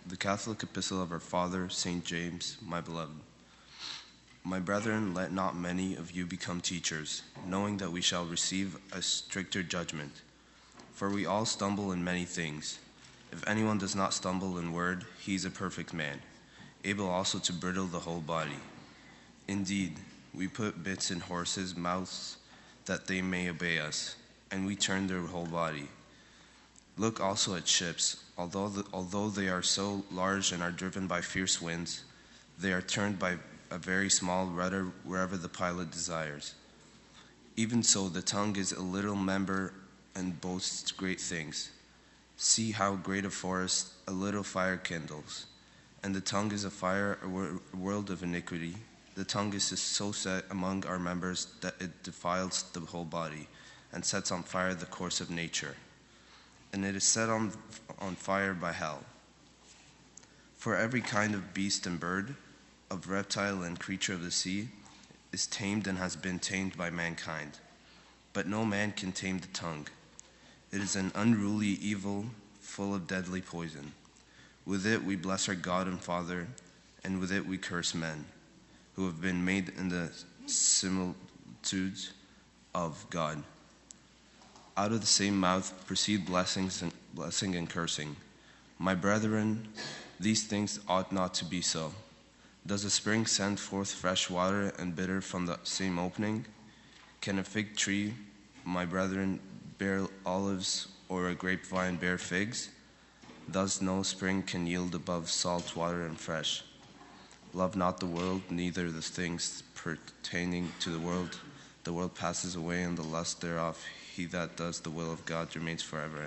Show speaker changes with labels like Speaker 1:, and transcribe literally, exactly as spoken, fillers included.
Speaker 1: The Catholic Epistle of our Father, Saint James, my beloved. My brethren, let not many of you become teachers, knowing that we shall receive a stricter judgment. For we all stumble in many things. If anyone does not stumble in word, he is a perfect man, able also to bridle the whole body. Indeed, we put bits in horses' mouths that they may obey us, and we turn their whole body. Look also at ships. Although, the, although they are so large and are driven by fierce winds, they are turned by a very small rudder wherever the pilot desires. Even so, the tongue is a little member and boasts great things. See how great a forest a little fire kindles. And the tongue is a fire, a, wor- a world of iniquity. The tongue is so set among our members that it defiles the whole body and sets on fire the course of nature. And it is set on, on fire by hell. For every kind of beast and bird, of reptile and creature of the sea, is tamed and has been tamed by mankind. But no man can tame the tongue. It is an unruly evil, full of deadly poison. With it we bless our God and Father, and with it we curse men, who have been made in the similitude of God. Out of the same mouth proceed blessings and blessing and cursing. My brethren, these things ought not to be so. Does a spring send forth fresh water and bitter from the same opening? Can a fig tree, my brethren, bear olives, or a grapevine bear figs? Thus no spring can yield above salt water and fresh. Love not the world, neither the things pertaining to the world. The world passes away and the lust thereof. He that does the will of God remains forever.